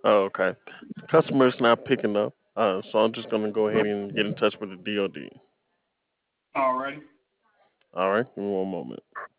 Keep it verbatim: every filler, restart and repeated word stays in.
Oh, okay. The customer's not picking up, uh, so I'm just gonna go ahead and get in touch with the D O D. Alrighty. All right, give me one moment.